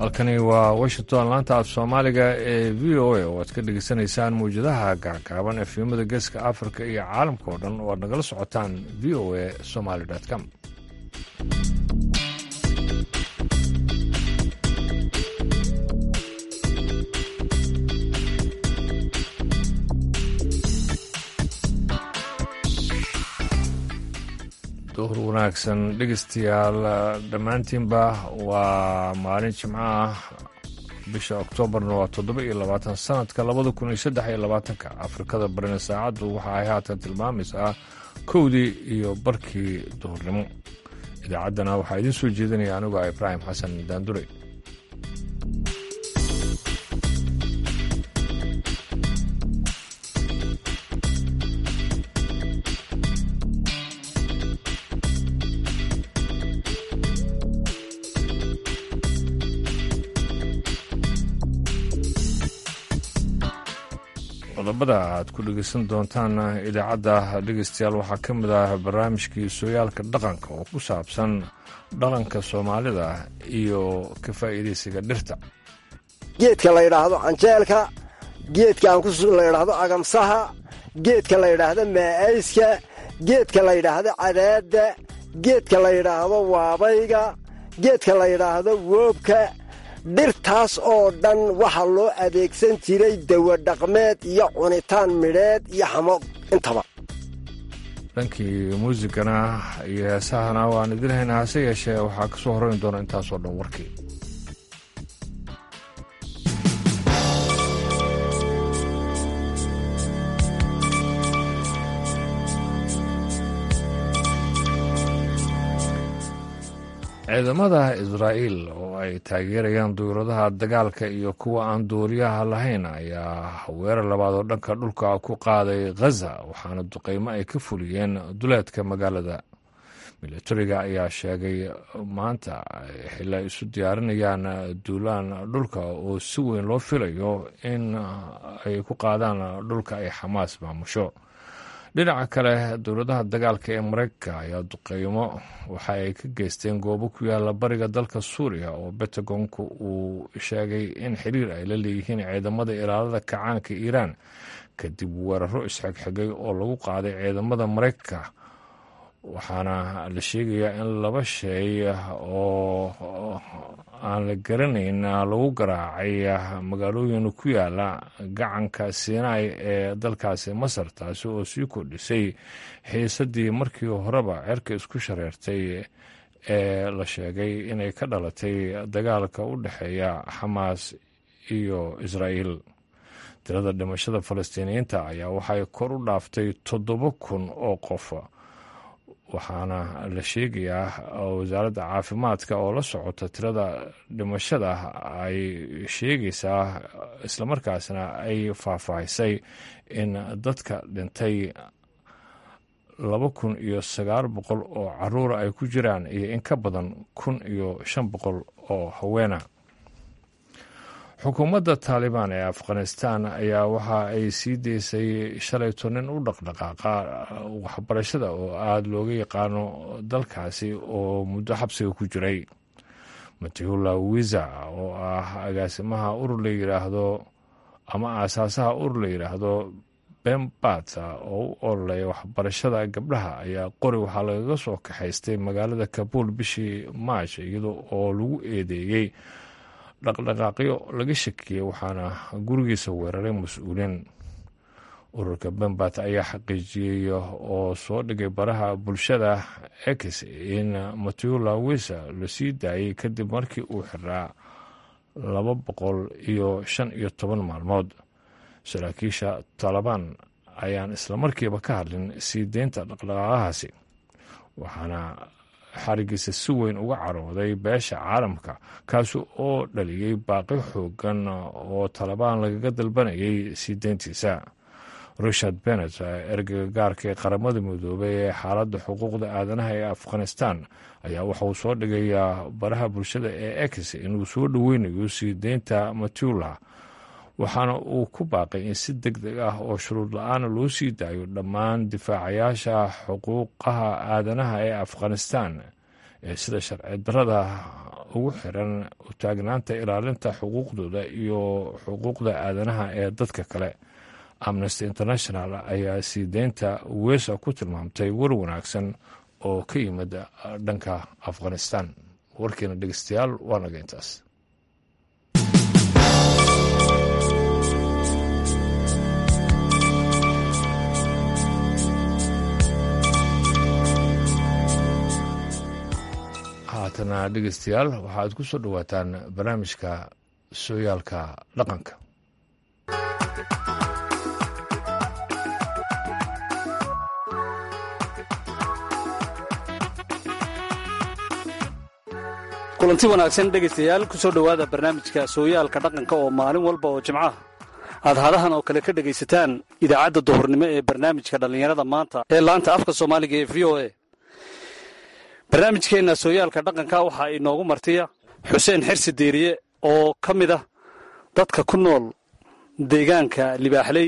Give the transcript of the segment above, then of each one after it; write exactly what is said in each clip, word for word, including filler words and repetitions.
halkani waa washington laanta af soomaaliga ee v o a oo aad ka dhegaysanaysaan mawjadaha gaagaaban efemada geeska africa iyo caalamka oo dhan oo aad nagala socotaan v o a somaly com duhur wanaagsan dhegeystayaal dhammaantiinba waa maalin jimco ah bisha oktoobarna waa toddoba iyo labaatan sanadka labada kun iyo saddex iyo labaatanka afrikada barina saacaddu waxa ay haatan tilmaamaysaa kowdii iyo barkii duhurnimo idaacaddana waxaa idiin soo jeedinaya anigu ah ibraahim xasan daandure qodobada aad ku dhegeysan doontaan idaacadda dhegeystayaal waxaa ka mid ah barnaamijkii sooyaalka dhaqanka oo ku saabsan dhaqanka soomaalida iyo ka faa'iidaysiga dhirta geedka la yidhaahdo canjeelka geedka aan la yidhaahdo agamsaha geedka la yidhaahdo maa'ayska geedka la yidhaahdo cadaadda geedka la yidhaahdo waabayga geedka la yidhaahdo woobka dhirtaas oo dhan waxaa loo adeegsan jiray dawo dhaqmeed iyo cunitaan midheed iyo xamo intaba dhankii muusigana iyo heesahana waan idin haynaa hase yeeshee waxaa ka soo horrayn doona intaasoo dhan warkii ciidamada israa'iil oo ay taageerayaan duuradaha dagaalka iyo kuwa aan duuriyaha lahayn ayaa weerar labaad oo dhanka dhulka ku qaaday khaza waxaana duqaymo ay ka fuliyeen duleedka magaalada milatariga ayaa sheegay maanta xili ay isu diyaarinayaan duulaan dhulka oo si weyn loo filayo in ay ku qaadaan dhulka ay xamaas maamusho dhinaca kale dowladaha dagaalka ee maraykanka ayaa duqeymo waxa ay ka geysteen goobo ku yaala bariga dalka suuriya oo bentagonku uu sheegay in xiriir ay la leeyihiin ciidamada ilaalada kacaanka iiraan kadib weeraro isxigxigay oo lagu qaaday ciidamada maraykanka waxaana la sheegayaa in laba shay oo aan la garanayn lagu garaacay magaalooyin ku yaala gacanka siinaay ee dalkaasi masar taasi oo sii kordhisay xiisadii markii horeba cerka isku shareertay ee la sheegay inay ka dhalatay dagaalka u dhexeeya xamaas iyo israa'iil tirada dhimashada falastiiniyiinta ayaa waxay kor u dhaaftay toddoba kun oo qof waxaana la sheegayaa wasaaradda caafimaadka oo la socota tirada dhimashada ay sheegaysaa islamarkaasna ay faahfaahisay in dadka dhintay laba kun iyo sagaal boqol oo caruura ay ku jiraan iyo in ka badan kun iyo shan boqol oo haweena xukuumadda taalibaan ee afghanistan ayaa waxa ay sii daysay shalayto nin u dhaqdhaqaaqa waxbarashada oo aada looga yaqaano dalkaasi oo muddo xabsiga ku jiray matihula wiza oo ah agaasimaha urur la yidhaahdo ama aasaasaha urur la yidhaahdo bembat oo u ololeya waxbarashada gabdhaha ayaa qori waxaa lagaga soo kaxaystay magaalada kabuul bishii maash iyadoo oo lagu eedeeyey dhaqdhaqaaqyo laga shakiyey waxaana gurigiisa weeraray mas-uuliin ururka bembat ayaa xaqiijiyey oo soo dhigay baraha bulshada x in matula wisa la sii daayey kadib markii uu xiraa laba boqol iyo shan iyo toban maalmood saraakiisha taalibaan ayaan islamarkiiba ka hadlin sii deynta dhaqdhaqaaqahaasi waxaana xarigiisa si weyn uga carooday beesha caalamka kaasi oo dhaliyey baaqi xoogan oo talabaan lagaga dalbanayay sii deyntiisa richard bennet ergeyga gaarka ee qaramada midoobay ee xaaladda xuquuqda aadanaha ee afghanistan ayaa waxa uu soo dhigayaa baraha bulshada ee x inuu soo dhoweynayo sii deynta matula waxaana uu ku baaqay in si deg deg ah oo shuruud la-aana loo sii daayo dhammaan difaacayaasha xuquuqaha aadanaha ee afghanistan ee sida sharci darrada ugu xiran u taagnaanta ilaalinta xuquuqdooda iyo xuquuqda aadanaha ee dadka kale. Amnesty International ayaa sii deynta Uweesa ku tilmaamtay war wanaagsan oo ka yimid dhanka Afghanistan. warkeena dhegeystayaal waa naga intaas. haatana dhegeystayaal waxaad ku soo dhowaataan barnaamijka sooyaalka dhaqanka. kulanti wanaagsan dhegaystayaal ku soo dhowaada barnaamijka sooyaalka dhaqanka oo maalin walba oo jimcaha aad hadahan oo kale ka dhegaysataan idaacadda duhurnimo ee barnaamijka dhallinyarada maanta ee laanta afka soomaaliga ee v o a. barnaamijkeenna sooyaalka dhaqanka waxaa inoogu martiya xuseen xirsi deeriye oo ka mid ah dadka ku nool deegaanka libaaxley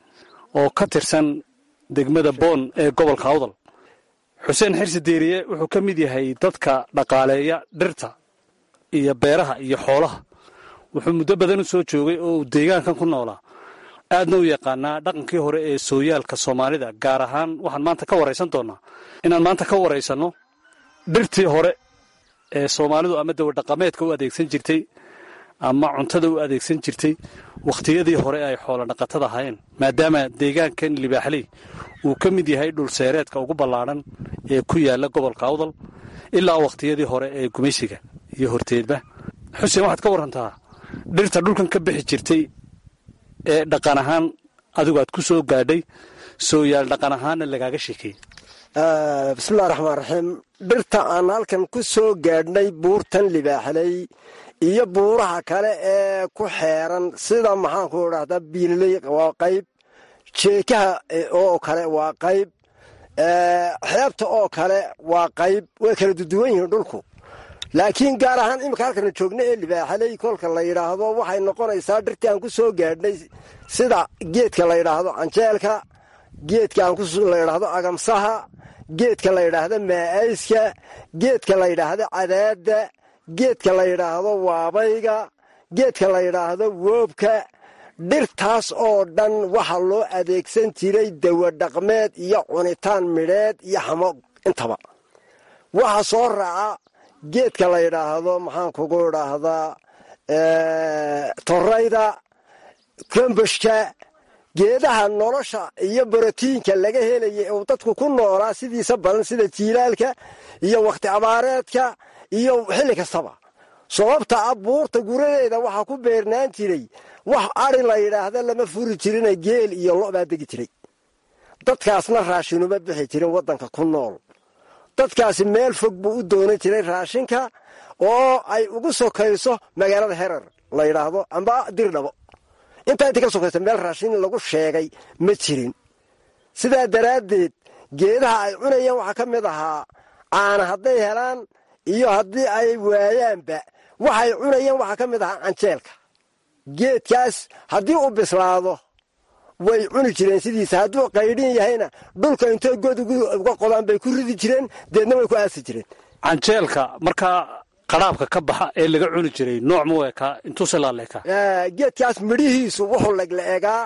oo ka tirsan degmada boon ee gobolka awdal. xuseen xirsi deeriye wuxuu ka mid yahay dadka dhaqaaleeya dhirta iyo beeraha iyo xoolaha. wuxuu muddo badan u soo joogay oo uu deegaankan ku noolaa, aadna u yaqaanaa dhaqankii hore ee sooyaalka soomaalida. gaar ahaan waxaan maanta ka waraysan doonnaa inaan maanta ka waraysanno dhirtii hore ee soomaalidu ama dawadhaqameedka u adeegsan jirtay ama cuntada u adeegsan jirtay wakhtiyadii hore ay xoolo dhaqatada ahaayeen, maadaama deegaankan libaaxley uu ka mid yahay dhulseereedka ugu ballaadhan ee ku yaalla gobolka awdal ilaa wakhtiyadii hore ee gumaysiga iyo horteedba. xuseen, waxaad ka warrantaa dhirta dhulkan ka bixi jirtay ee dhaqan ahaan adigu aad ku soo gaadhay, sooyaal dhaqan ahaanna lagaaga sheekeeyey. bismillahi raxmaan raxiim. dhirta aan halkan ku soo gaadhnay buurtan libaaxley iyo buuraha kale ee ku xeeran sida maxaanku idhahdaa biililey waa qayb, jeekaha oo kale waa qayb, xeebta oo kale waa qayb. way kala duduwan yihiin dhulku, laakiin gaar ahaan iminka halkana joogna ee libaaxley kolka la yidhaahdo waxay noqonaysaa dhirtii aan ku soo gaadhnay sida geedka la yidhaahdo canjeelka, geedka aan la yidhaahdo agamsaha, geedka la yidhaahdo maa'ayska, geedka la yidhaahdo cadaadda, geedka la yidhaahdo waabayga, geedka la yidhaahdo woobka. dhirtaas oo dhan waxaa loo adeegsan jiray dawadhaqmeed iyo cunitaan midheed iyo xamo intaba. waxa soo raaca geedka la yidhaahdo maxaan kugu idhaahdaa torayda, komboshka, geedaha nolosha iyo borotiinka laga helaya uu dadku ku noolaa sidiisa badan sida jiilaalka iyo wakhti abaareedka iyo xilli kastaba. sababta ah buurta guradeeda waxaa ku beernaan jiray wax ari la yidhaahda lama furi jirina geel iyo lo' baa degi jiray. dadkaasna raashinuma bixi jirin waddanka ku nool. dadkaasi meel fog buu u doonan jiray raashinka oo ay ugu sokayso magaalada herar la yidhaahdo amba dirdhabo. intaa intii ka sokaysa meel raashin lagu sheegay ma jirin. sidaa daraaddeed geedaha ay cunayeen waxaa ka mid ahaa caana hadday helaan iyo haddii ay waayaanba waxay cunayeen waxaa ka mid ahaa canjeelka. geedkaas haddii uu bislaado way cuni jireen sidiisa, hadduu qaydhin yahayna dhulka intay god uga qodaan bay ku ridi jireen, deedna way ku aasi jireen. canjeelka markaa qaraabka ka baxa ee laga cuni jiray nooc mu ekaa intuuse laaleekaa? geedkaas midhihiisu wuxuu legla egaa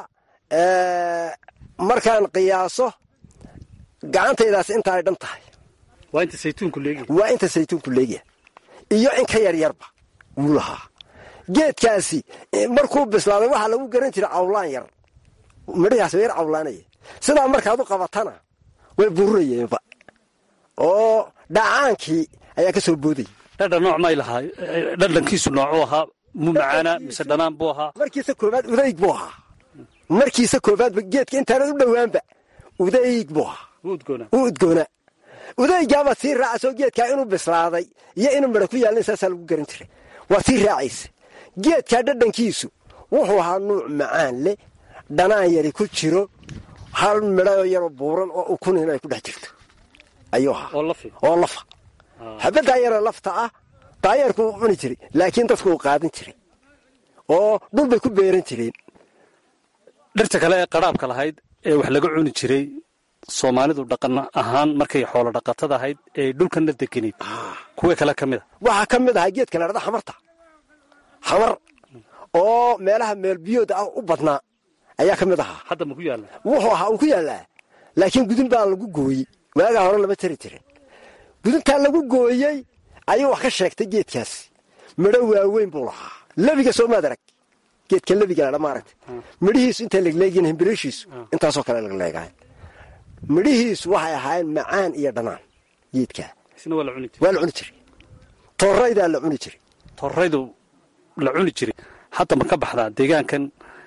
markaan qiyaaso gacantaydaas inta ay dhan tahay. waa inta saytuunku leegi waa inta saytuunku leegya iyo in ka yaryarba wuu lahaa. geedkaasi markuu bislaaday waxaa lagu garan jiray cawlaan yar, midhihaas yar cawlaanaya. sidaa markaad u qabatana way bururayeenba oo dhacaankii ayaa ka soo boodayay. dhadhan nooc may lahaa? dhadhankiisu noocuu ahaa? mu macaana mise dhanaan buu ahaa? markiisa koobaad udayg buu ahaa. markiisa koobaadba geedka intaanad u dhowaanba udayg buu ahaa. wuu udgoonaa. udaygaabaa sii raacasoo geedkaa inuu bislaaday iyo inuu midha ku yaalin saasaa lagu garan jiray. waa sii raacaysa. geedkaa dhadhankiisu wuxuu ahaa nuuc macaan leh, dhanaan yari ku jiro, hal midhaoo yaroo buuran oo ukunin ay ku dhex jirto ayuu ahaa oo lafa. xabaddaa yaroo lafta ah daayarku uu cuni jiray, laakiin dadku uu qaadan jiray oo dhul bay ku beeran jireen. dhirta kale ee qadhaabka lahayd ee wax laga cuni jiray soomaalidu dhaqan ahaan markay xoolo dhaqatada ahayd ee dhulkana deganayd kuwa kale ka mid a waxaa ka mid ahaa geedka la dhahda xamarta xamar oo meelaha meel biyooda ah u badnaa ayaa ka mid ahaa. hadda ma ku yaalla wuxuu ahaa uu ku yaallaa laakiin gudun baa lagu gooyey waagaa hore lama tari jirin guduntaa lagu gooyey ayuu wax ka sheegtay geedkaasi midho waaweyn buu lahaa lebiga soo maad arag geedka lebiga ladha maaragta midhihiisu intay legleegiin himbirishiisu intaasoo kale legleegahay midhihiisu waxay ahaayeen macaan iyo dhanaan geedkaa isna waa la cuni jiray waa la cuni jiray torraydaa la cuni jiray torraydu la cuni jiray hadda ma ka baxdaa deegaankan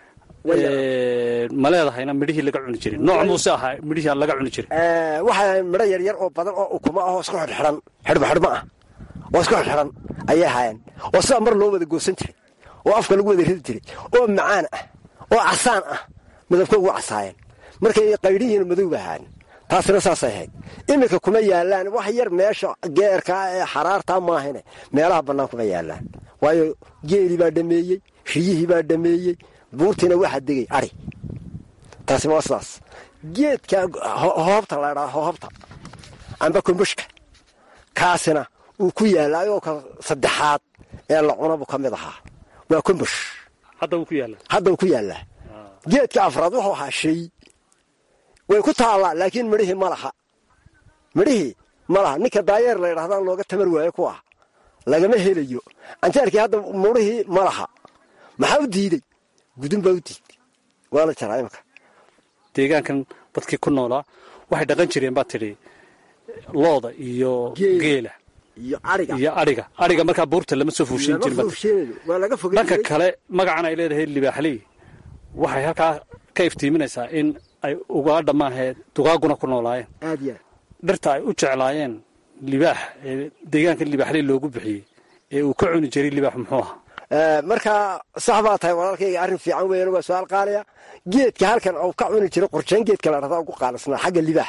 ma leedahayna midhihii laga cuni jiray nooc muuse ahaa midhihii laga cuni jiray waxaa midho yaryar oo badan oo ukuma ahoo isku xidhxidhan xidhba xidhma ah oo isku xidhxidhan ayay ahaayeen oo sidaa mar loo wada goosan jiray oo afka lagu wada ridi jiray oo macaan ah oo casaan ah midabkoogu casaayeen markay qaydhihiina madow ahaan taasina saasay ahayd iminka kuma yaallaan wax yar meesha geerkaa ee xaraartaa maahane meelaha bannaan kuma yaallaan waayo geelii baa dhameeyey riyihii baa dhameeyey buurtiina waxaa degay ari taasina waa sidaas geedka hoobta la dhaa hoobta amba kombushka kaasina uu ku yaallaayo ka saddexaad ee la cunabu ka mid ahaa waa kombush hadda uu ku yaallaa hadda uu ku yaallaa geedka afraad wuxuu ahaa shay way ku taallaa laakiin midhihii ma laha midhihii ma laha ninka daayeer la yidhahdaan looga tamar waayo ku ah lagama helayo anjeerkii hadda midhihii ma laha maxaa u diidey gudun baa u diiday waa la jaraa imika deegaankan dadkii ku noolaa waxay dhaqan jireen baa tidhi looda iyo geela iyo ariga iyo adhiga adhiga markaa buurta lama soo fuushin jirin waa laga fogey dhanka kale magacan ay leedahay libaaxley waxay halkaa ka iftiiminaysaa in ay ugaadha maahee dugaaguna ku noolaayeen aad yaa dhirta ay u jeclaayeen libaax ee deegaankan libaaxley loogu bixiyey ee uu ka cuni jiray libaax muxuu ahaa markaa sax baa tahay walaalkayga arrin fiican weeyaan waa su-aal qaaliya geedka halkan uu ka cuni jiray qorjeen geedka la dhahdaa ugu qaalisnaa xagga libaax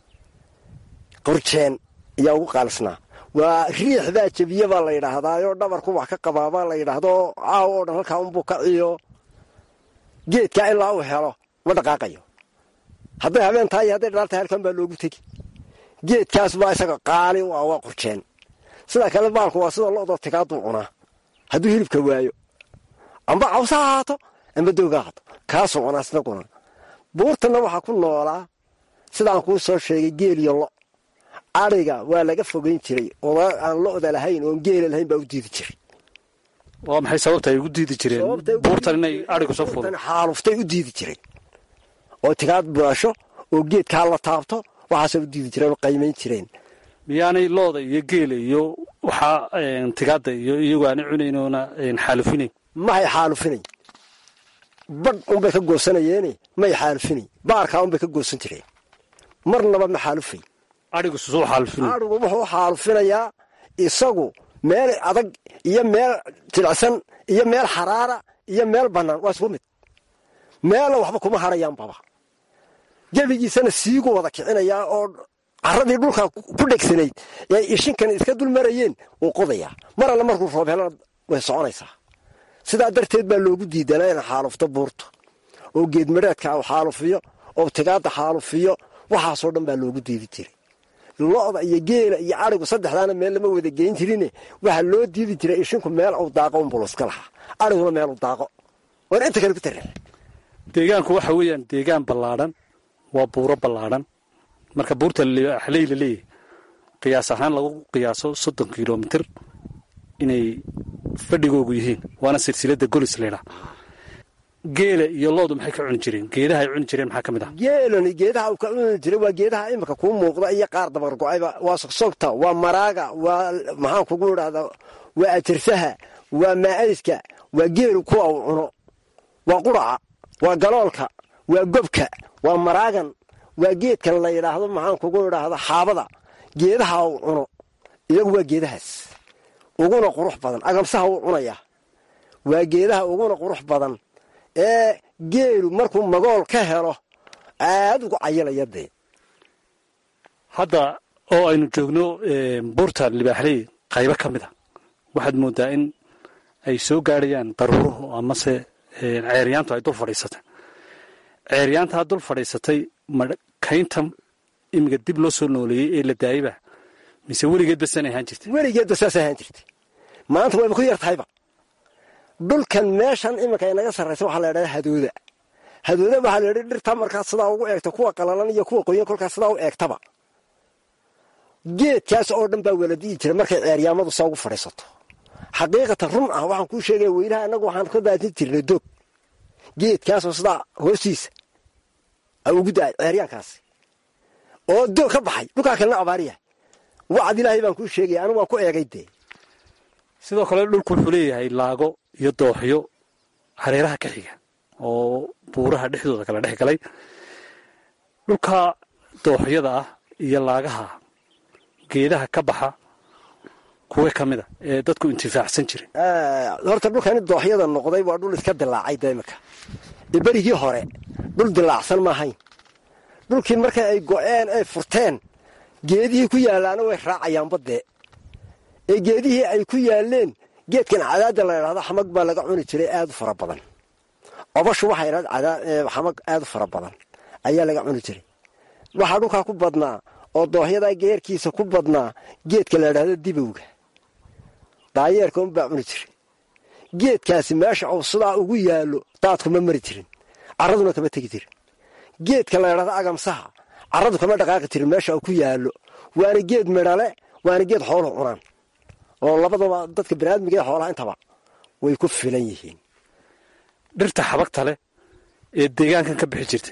qorjeen ayaa ugu qaalisnaa waa riix baa jebiye baa la yidhaahdaayo dhabarku wax ka qabaabaa la yidhaahdo caaw oo dhan halkaa unbuu ka ciyo geedkaa ilaa uu helo ma dhaqaaqayo hadday habeen tahay iyo hadday dhalaal tahay halkan baa loogu tegi geedkaas baa isaga qaali u ah waa qorjeen sidaa kale baalku waa sida lo'doo tigaaduu cunaa hadduu hilibka waayo amba cawsa ha haato amba dooga ha haato kaasuu cunaa sida guna buurtanna waxaa ku noolaa sidaan kuu soo sheegay geel iyo lo adhiga waa laga fogayn jiray oo aan lo'da lahayn oon geela lahayn baa u diidi jiray waa maxay sababta ay ugu diidi jireen buurtan inay adhigu soo fuulo xaaluftay u diidi jireen oo tigaad buasho oo geedkaa la taabto waxaasay u diidi jireen oo qaymayn jireen miyaanay looda iyo geela iyo waxaa tigaadda iyo iyagu aanay cunayn oona xaalufinayn mahay xaalufinayn badh unbay ka goosanayeene may xaalufinayn baarkaa unbay ka goosan jireen marnaba ma xaalufay adhigu susuu xaalufinayn adhigu wuxuu xaalufinayaa isagu meel adag iyo meel jilicsan iyo meel xaraara iyo meel bannaan waa isku mid meella waxba kuma harayaan baba gebigiisana siigu wada kicinayaa oo carradii dhulka ku dhegsanayd ee ishinkan iska dul marayeen wuu qodayaa mar alle markuu roob helana way soconaysaa sidaa darteed baa loogu diidanaa in xaalufto buurta oo geedmadheedka u xaalufiyo oo tigaadda xaalufiyo waxaasoo dhan baa loogu diidi jiray lo'da iyo geela iyo adhigu saddexdaana meel lama wada geyn jirine waxaa loo diidi jiray ishinku meel uu daaqo unbuluska lahaa adhiguna meel uu daaqo waana inta kale ku tareen deegaanku waxa weeyaan deegaan ballaadhan waa buuro ballaadhan marka buurta libaaxley la leeyahay qiyaas ahaan lagu qiyaaso soddon kilomitir inay fadhigoogu yihiin waana silsiladda golis leydhaa geela iyo loodu maxay ka cuni jireen geedaha ay cuni jireen maxaa ka mid ah geelani geedaha uu ka cuni jiray waa geedaha imika kuu muuqda iyo qaar dabar go-ayba waa sogsogta waa maraaga waa maxaan kugu idhahdaa waa ajirsaha waa maa'ayska waa geelu kuwa uu cuno waa quraca waa galoolka waa gobka waa maraagan waa geedkan la yidhaahdo maxaan kugu idhaahda xaabada geedaha uu cuno iyagu waa geedahaas uguna qurux badan agamsaha uu cunaya waa geedaha uguna qurux badan ee geelu markuu magool ka helo aad ugu cayilaya dee hadda oo aynu joogno buurta libaaxley qaybo ka mid a waxaad mooddaa in ay soo gaadhayaan daruuruhu amase ceeryaantu ay dul fadhiisatay ceeryaantaa dul fadhiisatay ma kaynta imiga dib loo soo nooleeyey ee la daayeyba mise weligeed basan ahaan jirtay weligeedba saas ahaan jirtay maanta wayba ku yar tahayba dhulkan meeshan iminka inaga sarraysa waxaa la idhahdaa hadooda hadooda waxaa la yidhi dhirta markaad sidaa ugu eegto kuwa qalalan iyo kuwa qoyan kolkaas sidaa u eegtaba geedkaas oo dhan baa wala di'i jira markay ceeryaamadu saa ugu fadhiisato xaqiiqatan run ah waxaan kuu sheegaya weynaha annagu waxaan ka daadin jirnay doog geedkaasoo sidaa hoostiisa a ugu da-ay ceeryaankaasi oo doog ka baxay dhulkaa kalena abaariya wacad ilaahay baan kuu sheegaya anigu waan ku eegay dee sidoo kale dhulku wuxuu leeyahay laago iyo dooxyo hareeraha ka xiga oo buuraha dhexdooda kala dhex galay dhulka dooxyada ah iyo laagaha geedaha ka baxa kuwe ka mid a ee dadku intifaacsan jiray horta dhulkani dooxyada noqday waa dhul iska dilaacay de imika ee berigii hore dhul dilaacsan ma ahayn dhulkii markay ay go-een ay furteen geedihii ku yaallaana way raacayaan baddee ee geedihii ay ku yaalleen geedkan cadaadda la idhahdo xamag baa laga cuni jiray aad u fara badan obashu waxay idhahd xamag aad u fara badan ayaa laga cuni jiray waxaa dhulkaa ku badnaa oo dooxyadaa geerkiisa ku badnaa geedka la idhahdo dibowga daayeerka unbaa cuni jiray geedkaasi meesha uu sidaa ugu yaallo daadkuma mari jirin carraduna kama tegi jirin geedka la idhahdo agamsaha carradu kama dhaqaaqi jirin meesha uu ku yaallo waana geed midhale waana geed xooluhu cunaan oo labadaba dadka baniaadmiga ee xoolaha intaba way ku filan yihiin dhirta xabagta leh ee deegaankan ka bixi jirta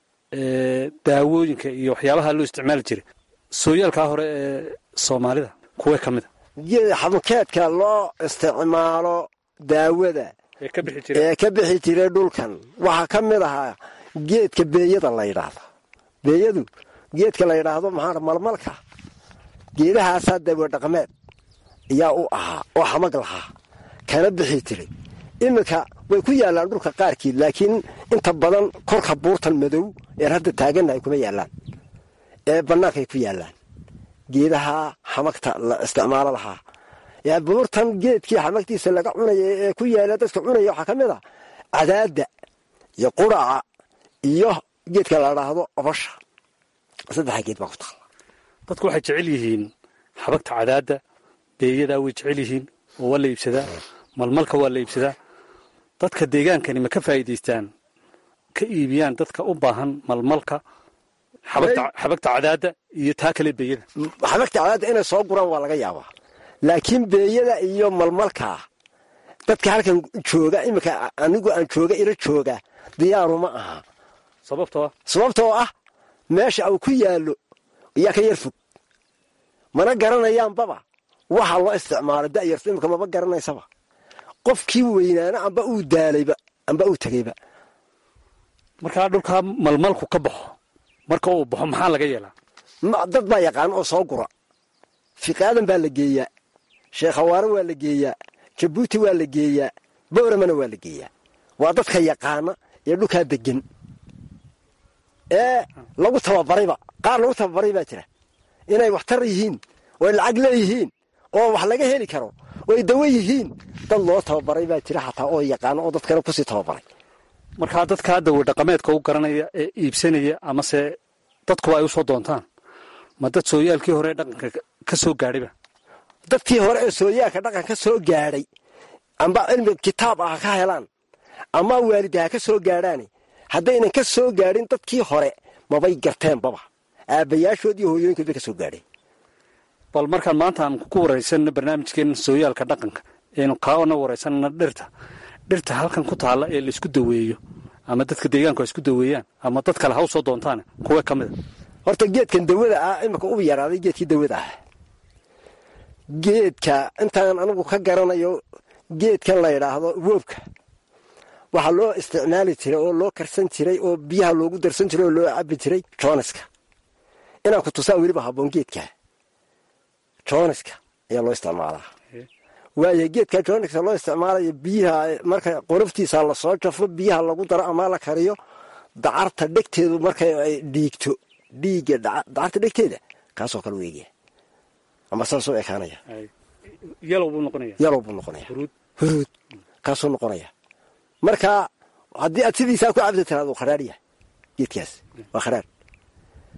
daawooyinka iyo waxyaabaha loo isticmaali jiray sooyaalkaa hore ee soomaalida kuwee ka mid a xabukeedka loo isticmaalo daawada ee ka bixi jiray dhulkan waxaa ka mid ahaa geedka beeyada la yidhaahdo beeyadu geedka la yidhaahdo maxaa malmalka geedahaasaa daawo dhaqameed ayaa u ahaa oo xamag lahaa kana bixi jiray iminka way ku yaallaan dhulka qaarkiid laakiin inta badan korka buurtan madow ee hadda taagannahay kuma yaallaan ee bannaankay ku yaallaan geedaha xamagta la isticmaalo lahaa ee buurtan geedkii xamagtiisa laga cunaya ee ku yaala dadka cunaya waxaa ka mid a cadaadda iyo quraca iyo geedka la dhaahdo obasha saddexa geed baa ku taalla dadku waxay jecel yihiin xabagta cadaadda beeyadaa way jecel yihiin oo waa la iibsadaa malmalka waa la iibsadaa dadka deegaankani ma ka faa'iidaystaan ka iibiyaan dadka u baahan malmalka xabagta cadaadda iyo taa kale beeyada xabagta cadaadda inay soo guraan waa laga yaabaa laakiin beeyada iyo malmalkaa dadka halkan jooga iminka anigu aan jooga ila jooga diyaaru ma aha sababtoo sababtoo ah meesha uu ku yaallo iyaa ka yar fog mana garanayaanbaba waxa loo isticmaalo da'yarta iminka maba garanaysaba qofkii weynaana amba uu daalayba amba uu tegeyba markaa dhulkaa malmalku ka baxo marka uu baxo maxaa laga yeelaa dad baa yaqaan oo soo gura fiqaadan baa la geeyaa sheekhawaare waa la geeyaa jabuuti waa la geeyaa bowramana waa la geeyaa waa dadka yaqaana ee dhulkaa degan ee lagu tababarayba qaar lagu tababaray baa jira inay waxtar yihiin oo lacag leeyihiin oo wax laga heli karo way dawo yihiin dad loo tababaray baa jira xataa oo yaqaano oo dadkana kusii tababaray markaa dadkaa dawo dhaqameedka u garanaya ee iibsanaya amase dadkuba ay u soo doontaan ma dad sooyaalkii hore ee dhaqanka ka soo gaadhayba dadkii hore ee sooyaalka dhaqan ka soo gaadhay amba cilmi kitaab ah ka helaan ama waalid ha ka soo gaadhaani haddaynan ka soo gaadhin dadkii hore mabay garteenbaba aabbayaashood iyo hooyooyinkood bay ka soo gaadheen bal markaan maanta aan ku waraysanno barnaamijkeenna sooyaalka dhaqanka eenu kaana waraysanna dhirta dhirta halkan ku taalla ee laisku daweeyo ama dadka deegaanku ay isku daweeyaan ama dad kale ha u soo doontaane kuwa ka mid a horta geedkan dawada ah iminka uba yaraaday geedkii dawada ah geedka intaan anigu ka garanayo geedkan la yidhaahdo woobka waxaa loo isticmaali jiray oo loo karsan jiray oo biyaha loogu darsan jiray oo loo cabbi jiray jooniska inaan ku tusaa weliba habboon geedkaa jooniska ayaa loo isticmaalaa waayo geedka jooniska loo isticmaalayo biyaha marka qoloftiisa lasoo jafo biyaha lagu daro ama la kariyo dacarta dhegteedu markay ay dhiigto dhiigga dacarta dhegteeda kaasoo kale u eegaya ama saasoo ekaanaya yalow buu noqonaya yalow buu noqonaya huruud kaasuu noqonaya marka haddii aad sidiisaa ku cabdi tiraado kharaar yahay geedkaas waa kharaar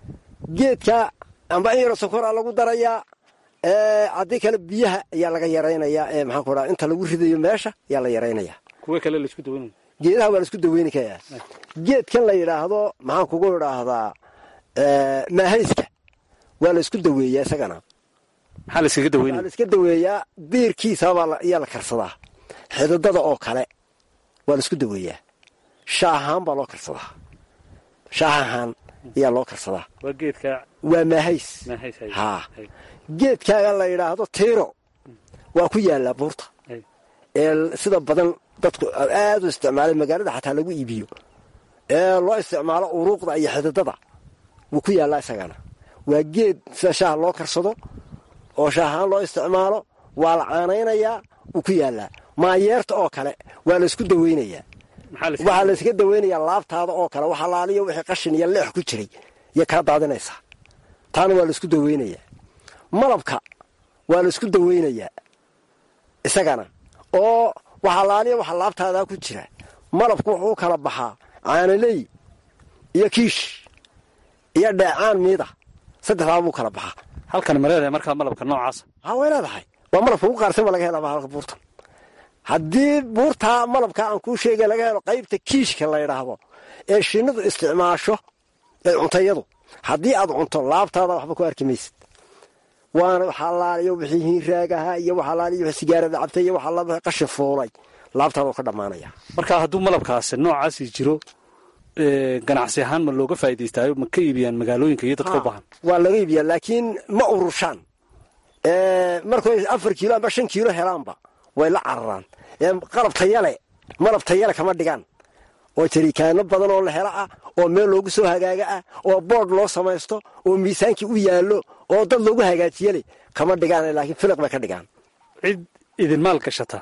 geedka amba in yaro sokoraa lagu darayaa haddii kale biyaha ayaa laga yaraynayaa ee maxaan ku dhaha inta lagu ridayo meesha ayaa la yaraynayaa kuwa kale laisku daweynaya geedaha waa laisku daweyni kayaa geedkan la yidhaahdo maxaan kugu idhaahdaa maahayska waa la isku daweeyaa isagana maxaa la iskaga daweynaya waa la iska daweeyaa diirkiisabaa ayaa la karsadaa xididada oo kale waa la isku daweeyaa shaahaan baa loo karsadaa shaahaan ayaa loo karsadaa waa geedka waa maahays haa geedkaaga la yidhaahdo tiiro waa ku yaallaa buurta ee sida badan dadku aad u isticmaalay magaalada xataa lagu iibiyo ee loo isticmaalo uruuqda iyo xididada wuu ku yaallaa isagana waa geed sida shaaha loo karsado oo shaahaan loo isticmaalo waa la caanaynayaa wuu ku yaallaa maayeerta oo kale waa la isku daweynayaa waxaa la iska daweynayaa laabtaada oo kale wax alaaliyo wixii qashin iyo leex ku jiray iyo kaa daadinaysaa taana waa la isku daweynayaa malabka waa la isku daweynayaa isagana oo wax alaaliyo waxa laabtaadaa ku jira malabku wuxuu u kala baxaa caanaley iyo kiish iyo dheecaan miida saddexdaa buu kala baxaa halkan ma leedahay markaa malabka noocaasa ha way leedahay waa malabka ugu qaarsan ba laga helaa halka buurtan haddii buurtaa malabka aan kuu sheegay laga helo qaybta kiishka la yidhaahdo ee shinnidu isticmaasho ee cuntayadu haddii aad cunto laabtaada waxba ku arki maysid waana wax alaaliyo wixii hiinraagahaa iyo wax alaaliyo wixii sigaarada cabtay iyo wax alaaliyo wixii qashin fuulay laabtaada ka dhammaanaya marka hadduu malabkaasi noocaasi jiro ganacsi ahaan ma looga faa'iidaystaayo ma ka iibiyaan magaalooyinka iyo dadka u baahan waa laga iibiyaa laakiin ma urushaan markay afar kiilo amba shan kiilo helaanba way la cararaan qalab tayale malab tayale kama dhigaan oo jarikaano badan oo la helo ah oo meel loogu soo hagaaga ah oo boodh loo samaysto oo miisaankii u yaallo oo dad loogu hagaajiyale kama dhigaan laakiin filiq bay ka dhigaan cid idin maal gashata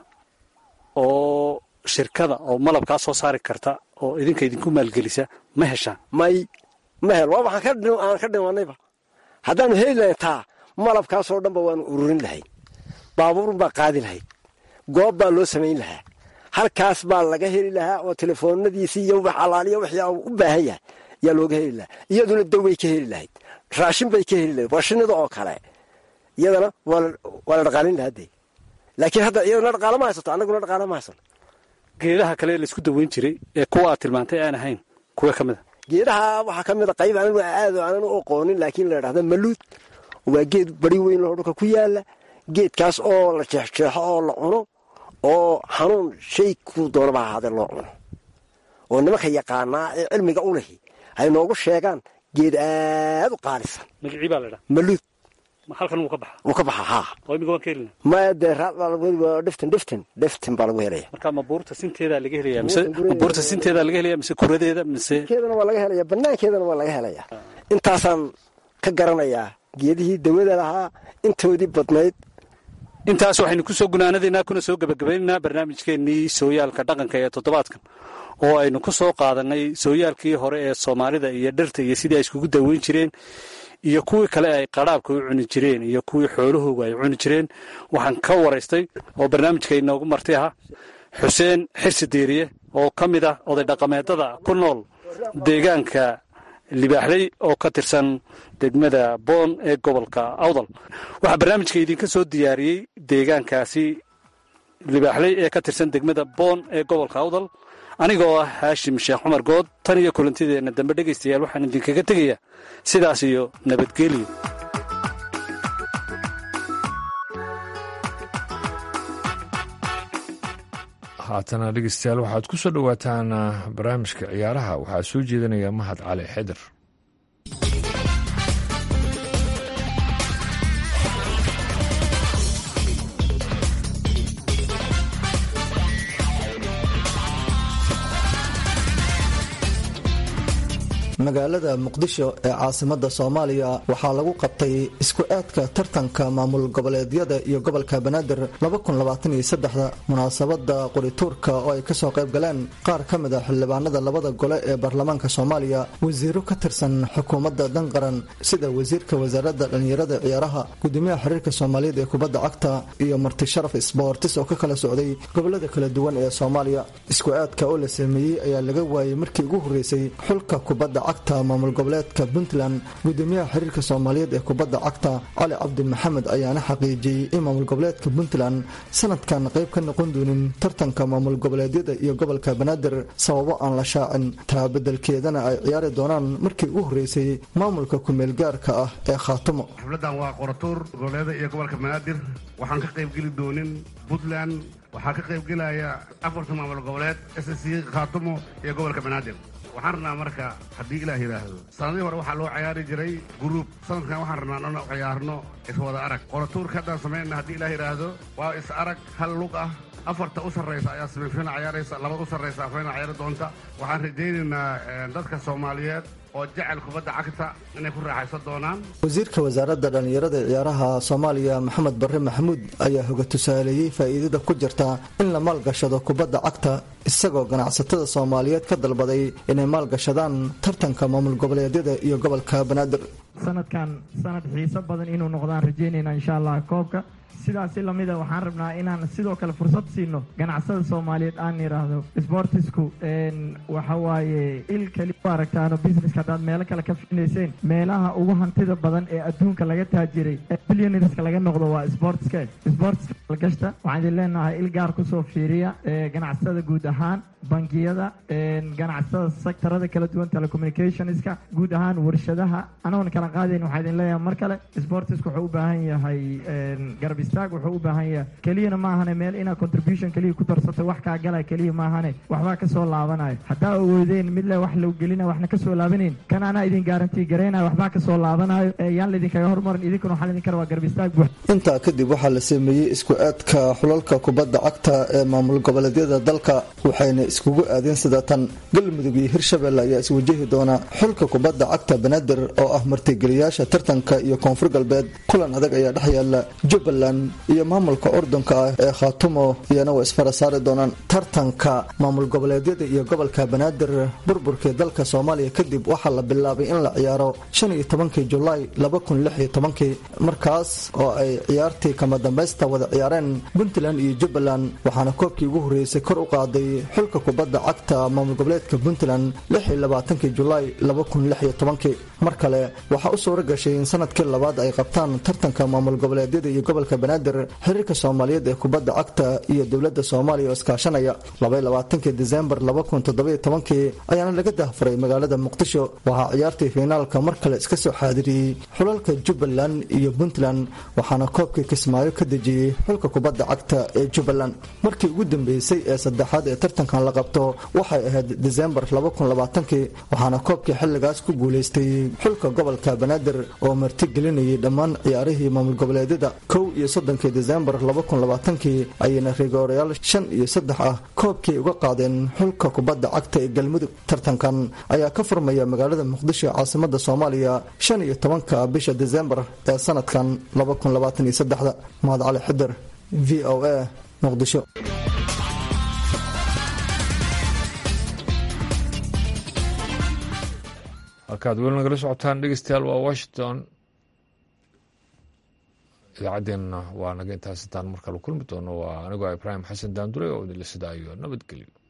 oo shirkada oo malabkaa soo saari karta oo idinka idinku maalgelisa ma heshaan may ma hel waa waxaan ka dhimanayba haddaanu heli lahayn taa malabkaasoo dhanba waanu ururin lahayn baabuurun baa qaadi lahayd goob baa loo samayn lahaa halkaas baa laga heli lahaa oo telefoonadiisii iyo wax alaaliyo wixii u baahan yahay ayaa looga heli lahaa iyaduna dawbay ka heli lahayd raashin bay ka heli lahayd waa shinnida oo kale iyadana waa la dhaqaalin lahaa dee laakiin hadda iyaduna dhaqaalo ma haysato annaguna dhaqaalo ma haysan geedaha kale ee laisku daweyn jiray ee kuwa aad tilmaantay aan ahayn kuwa ka mid a geedaha waxaa ka mid a qayb anigu aad aanan u aqoonin laakiin la yidhahda maluud waa geed bari weyn loo dhulka ku yaalla geedkaas oo la jeexjeexo oo la cuno oo xanuun shay kuu doonaba ahaadee loo cuno oo nimanka yaqaanaa ee cilmiga u lehi hay noogu sheegaan geed aad u qaalisan magacii baa laydhaa maluud halkan wuu ka baxa wuu ka baxa haa oo imiga waan ka helina maya dee dhiftin dhiftin dhiftin baa lagu helaya marka ma buurta sinteedaa laga helaya mise ma buurta sinteedaa laga helaya mise kuradeeda mise keedana waa laga helaya banaankeedana waa laga helaya intaasaan ka garanayaa geedihii dawada lahaa intoodii badnayd intaas waxaynu ku soo gunaanadaynaa kuna soo gebagabaynaynaa barnaamijkeennii sooyaalka dhaqanka ee toddobaadkan oo aynu ku soo qaadannay sooyaalkii hore ee soomaalida iyo dhirta iyo sidii ay iskugu daweyn jireen iyo kuwii kale ay qadhaabka u cuni jireen iyo kuwii xoolahooga ay cuni jireen waxaan ka waraystay oo barnaamijka inoogu marti ahaa xuseen xirsi diiriye oo ka mid ah oday dhaqameedada ku nool deegaanka libaaxley oo ka tirsan degmada boon ee gobolka awdal waxaa barnaamijka idinka soo diyaariyey deegaankaasi libaaxley ee ka tirsan degmada boon ee gobolka awdal anigoo ah haashim sheekh cumar good tan iyo kulantideenna dambe dhegaystayaal waxaan idinkaga tegayaa sidaas iyo nabadgelyo haatana dhegeystayaal waxaad ku soo dhowaataan barnaamijka ciyaaraha waxaa soo jeedinaya mahad cali xeder magaalada muqdisho ee caasimada soomaaliya waxaa lagu qabtay isku aadka tartanka maamul goboleedyada iyo gobolka banaadir munaasabada qorituurka oo ay kasoo qayb galeen qaar ka mid a xildhibaanada labada gole ee baarlamaanka soomaaliya wasiiro ka tirsan xukuumadda danqaran sida wasiirka wasaaradda dhallinyarada ciyaaraha gudoomiyaha xiriirka soomaaliyeed ee kubadda cagta iyo marti sharaf sboortis oo ka kala socday gobolada kala duwan ee soomaaliya isku aadka oo la sameeyey ayaa laga waayey markii ugu horeysay xulka kubadda cagta maamul goboleedka puntland gudoomiyaha xiriirka soomaaliyeed ee kubadda cagta cali cabdi maxamed ayaana xaqiijiyey in maamul goboleedka puntland sanadkan qayb ka noqon doonin tartanka maamul goboleedyada iyo gobolka banaadir sababo aan la shaacin taa bedelkeedana ay ciyaari doonaan markii ugu horreysay maamulka kumeel gaarka ah ee khaatumo. xafladan waa qoratuur goboleeda iyo gobolka banaadir waxaan ka qaybgeli doonin puntland waxaa ka qaybgelaya afarta maamul goboleed s c khaatumo iyo gobolka banaadir. waxaan rabnaa marka haddii ilaah yidhaahdo sanadihii hore waxaa loo ciyaari jiray guruub sanadkan waxaan rabnaa inaan ciyaarno iswada arag qoratuurka haddaan samaynana haddii ilaah yidhaahdo waa is arag hal lug ah afarta u sarraysa ayaa semifiina ciyaaraysa labada u sarraysa afayna ciyaari doonta waxaan rajaynaynaa dadka soomaaliyeed oo jecel kubadda cagta inay ku raaxaysan doonaan. wasiirka wasaaradda dhallinyarada ee ciyaaraha soomaaliya maxamed barre maxamuud ayaa hoga tusaaleeyey faa'iidada ku jirta in la maalgashado kubadda cagta isagoo ganacsatada soomaaliyeed ka dalbaday inay maalgashadaan tartanka maamul goboleedyada iyo gobolka banaadir. sanadkan sanad xiiso badan inuu noqdaan rajaynayna insha allah koobka sidaasi lamida waxaan rabnaa inaan sidoo kale fursad siino ganacsada soomaaliyeed aan yidhaahdo sportisku waxa waaye il keli u aragtaano businesska haddaad meelo kale ka fiinayseen meelaha ugu hantida badan ee adduunka laga taajiray ee billionareska laga noqdo waa sportska sportska algashta waxaan idin leenahay il gaar kusoo fiiriya ganacsada guud ahaan bangiyada ganacsada sektarada kala duwan telecommunicationska guud ahaan warshadaha anagoon kala qaadayn waxaa idin leeyahay mar kale sportisku wuxuu u baahan yahay garab istaag wuxuu u baahan yahay keliyana maahane meel inaa contribution keliya ku darsato wax kaa gala keliya maahane waxbaa ka soo laabanayo haddaa awoodeen mid le wax lagu gelina waxna ka soo laabanayn kan anaa idin garantii garaynayo waxbaa ka soo laabanayo yaan laydinkaga hormarin idinkuna waxaa laydin kara waa garab istaag buux. intaa kadib waxaa la sameeyey isku aadka xulalka kubadda cagta ee maamul goboleedyada dalka waxayna iskugu aadeen sida tan galmudug iyo hirshabelle ayaa iswajahi doona xulka kubadda cagta banaadir oo ah martigeliyaasha tartanka iyo koonfur galbeed kulan adag ayaa dhex yaala jubbaland iyo maamulka ordonka ah ee khaatumo iyana waa isfara saari doonaan tartanka maamul goboleedyada iyo gobolka banaadir burburkii dalka soomaaliya kadib waxaa la bilaabay in la ciyaaro shan iyo tobankii julaay laba kun lix iyo tobankii markaas oo ay ciyaartii kama dambaysta wada ciyaareen puntland iyo jubbaland waxaana koobkii ugu horreysay kor u qaaday xulka kubadda cagta maamul goboleedka puntland lix iyo labaatankii julaay laba kun lix iyo tobankii mar kale waxaa u suura gashay in sanadkii labaad ay qabtaan tartanka maamul goboleedyada iyo gobolka banaadir xiriirka soomaaliyeed ee kubadda cagta iyo dowladda soomaaliya oo iskaashanaya laba iyo labaatankii diseembar laba kun toddobiyo tobankii ayaana laga dahfuray magaalada muqdisho waxaa ciyaartii fiinaalka mar kale iska soo xaadiriyey xulalka jubbaland iyo puntland waxaana koobkii kismaayo ka dejiyey xulka kubadda cagta ee jubbaland markii ugu dambeysay ee saddexaad ee tartankan la qabto waxay ahayd diseembar laba kun labaatankii waxaana koobkii xilligaas ku guulaystay xulka gobolka banaadir oo martigelinayay dhammaan ciyaarihii maamul goboleedyada kow iyo soddonkii diseembar laba kun labaatankii ayayna rigoorayaal shan iyo saddex ah koobkii uga qaadeen xulka kubadda cagta ee galmudug tartankan ayaa ka furmaya magaalada muqdisho caasimada soomaaliya shan iyo tobanka bisha diseembar ee sanadkan laba kun labaatan iyo saddexda mahad cali xidir v o a muqdisho. halkaad weli nagala socotaan dhegeystayaal waa washington idaacaddeenna waa naga intaas intaan mar kale kulmi doono waa anigoo ibraahim xasan daandure oo idinla sidaayo nabadgelyo.